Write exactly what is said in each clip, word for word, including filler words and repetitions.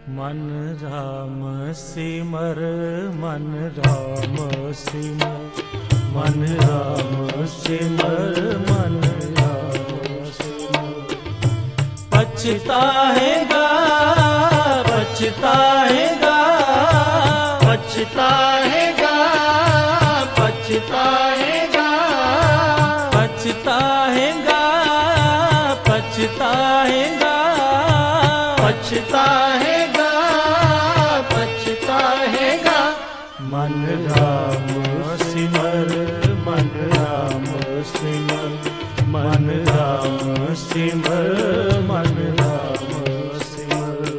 मन राम सिमर मन राम सिमर मन राम सिमर मन राम सिमर। पछताएगा पछताएगा पछताएगा पछताएगा पछताएगा पछताएगा पछताएगा पछताएगा। मन राम सिमर मन राम सिमर मन राम सिमर मन राम सिमर।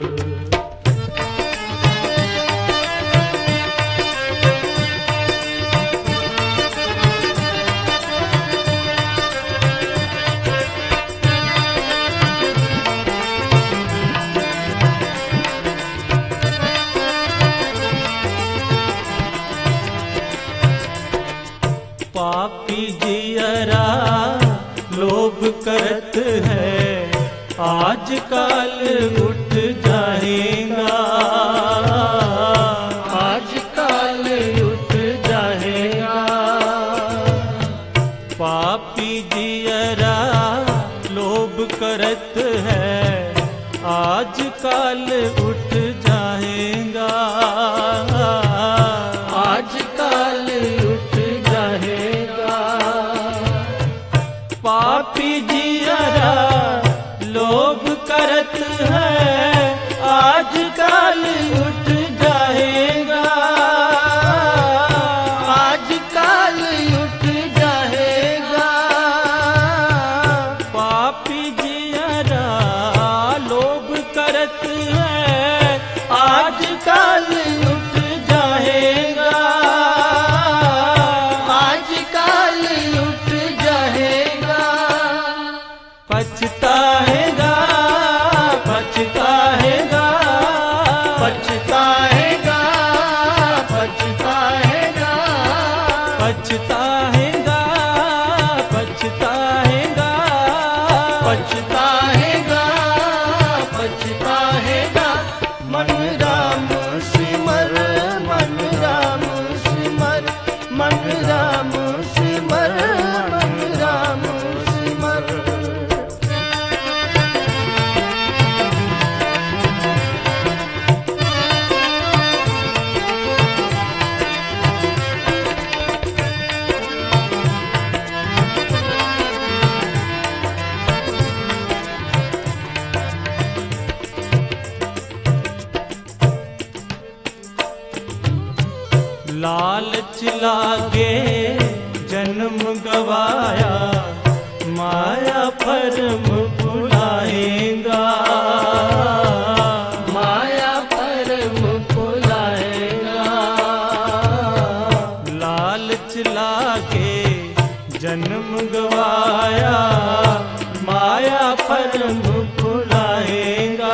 पापी जियरा लोभ करत है, आज काल उठ जाएगा आज काल उठ जाएगा। पापी जियरा लोभ करत है, आज काल उठ जाएगा आज काल उठ जाएगा। पापी जियरा लोभ करत है, आज काल उठ जाएगा आज काल उठ जाएगा। पापी जियरा लोभ करत है, आज काल उठ जाएगा आज काल उठ जाएगा। पछताएगा पछताएगा पछताएगा पछताएगा पछताएगा पछताएगा पछताएगा पछताएगा। मन राम सिमर मन राम सिमर मन राम सिमर मन राम सिमर। लालच लागे जन्म गवाया, माया परम भुलाएगा माया परम भुलाएगा। लालच लागे जन्म गवाया, माया परम भुलाएगा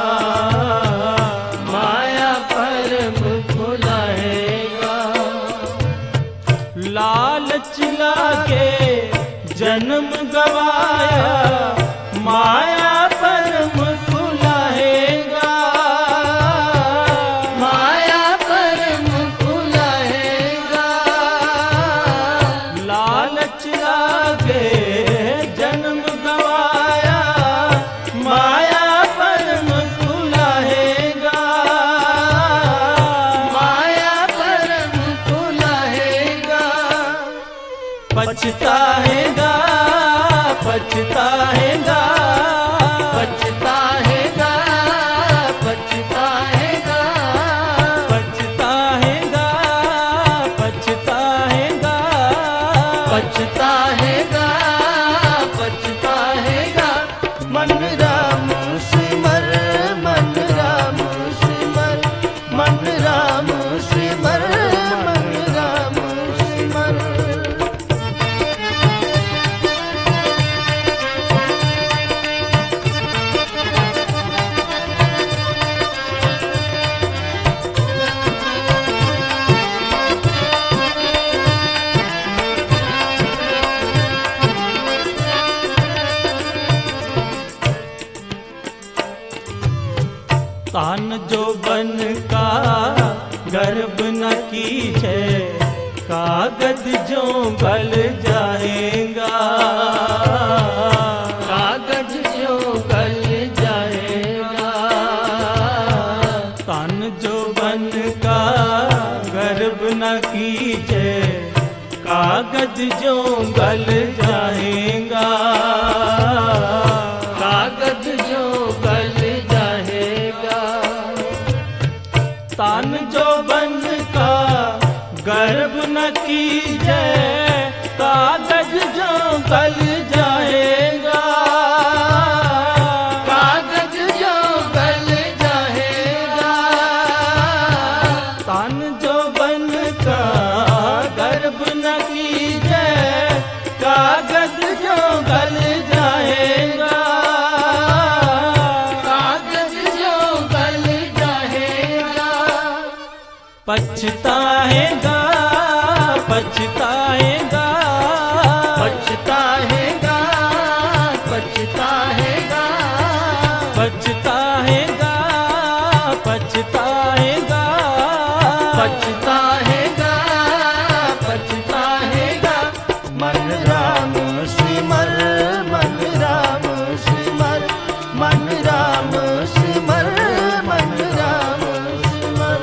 माया परम भुलाएगा। लालच लागे जन्म गवाया, माया परम भुलाएगा माया परम भुलाएगा। लालच लागे जन्म गवाया, माया परम भुलाएगा माया परम भुलाएगा। पछताएगा पछताएगा पछताएगा पछताएगा पछताएगा पछताएगा पछताएगा पछताएगा। मन राम सिमर मन राम सिमर मन राम सिमर मन राम सिमर। तान जो बन का गर्भ न कीजे, कागज जो गल जाएगा, कागज जो गल जाएगा। तान जो बन का गर्भ न कीजे, कागज जो गल जाएगा, कागज जो गल जाएगा। तान जो बन का गर्भ न कीजे, कागज जो गल जाएगा, कागज जो गल जाएगा। तान जो बन का गर्भ न कीजे, कागज जो गल जाएगा, कागज जो गल जाएगा। पछताएगा पछताएगा पछताएगा पछताएगा पछताएगा पछताएगा पछताएगा पछताएगा। मन राम सिमर, मन राम सिमर, मन राम सिमर, मन राम सिमर।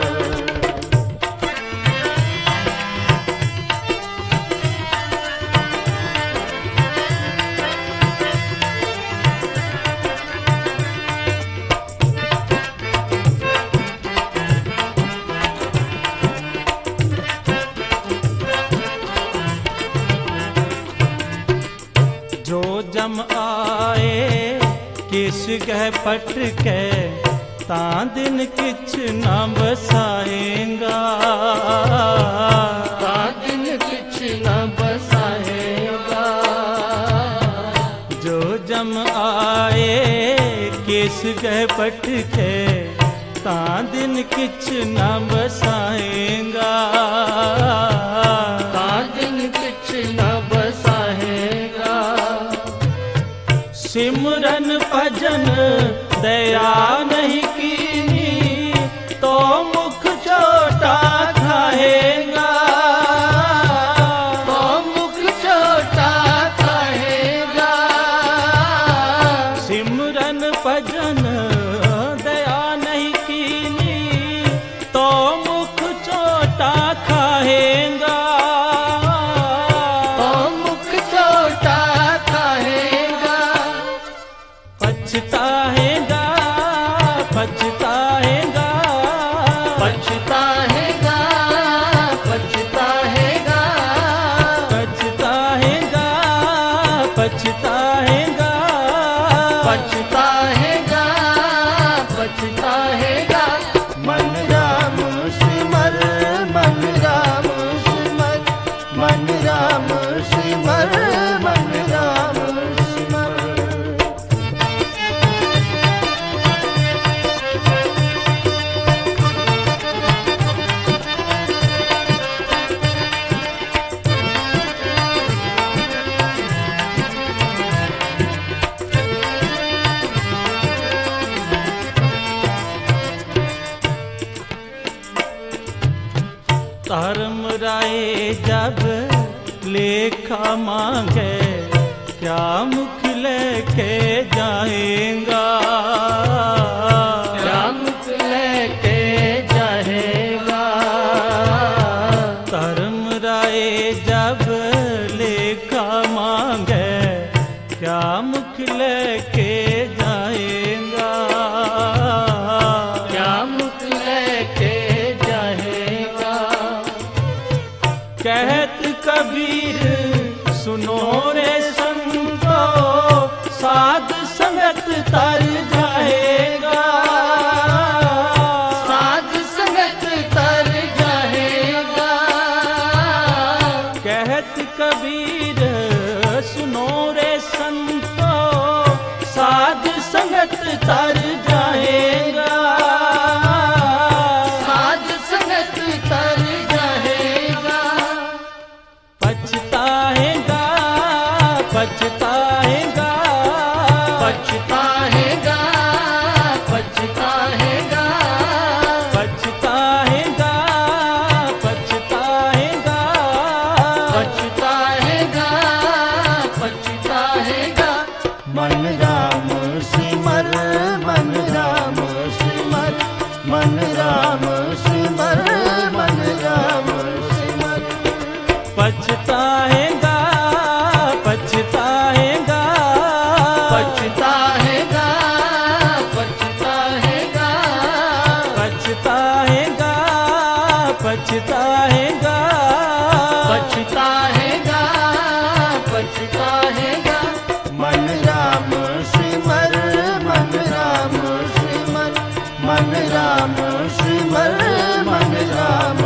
जो जम आए किस गह पट के, तां दिन किछ न बसाएगा, तां दिन किछ न बसाएगा। जो जम आए किस गह पट के, तां दिन किछ न बसाएगा, तां दिन किछ न बसाएगा। सिमरन भजन दया नहीं कीनी, तो मुख छोटा खाएगा, तो मुख छोटा खाएगा। सिमरन भजन दया नहीं कीनी, तो मुख छोटा खाएगा, तो मुख छोटा खाएगा। पछताएगा पछताएगा पछताएगा पछताएगा पछताएगा पछताएगा पछताएगा पछताएगा। मन राम सिमर, मन राम सिमर, मन राम सिमर, मन राम सिमर। धर्म राय जब लेखा मांगे, क्या मुख लेके जाएगा, क्या मुख लेके जाएगा। धर्म राय जब लेखा मांगे, क्या मुख लेके जाएगा, क्या मुख लेके जाएगा। कहत कबीर सुनो रे संतो, साध संगत तर जाए पछताएगा पछताएगा पछताएगा पछताएगा। मन राम सिमर मन राम सिमर मन राम सिमर मन राम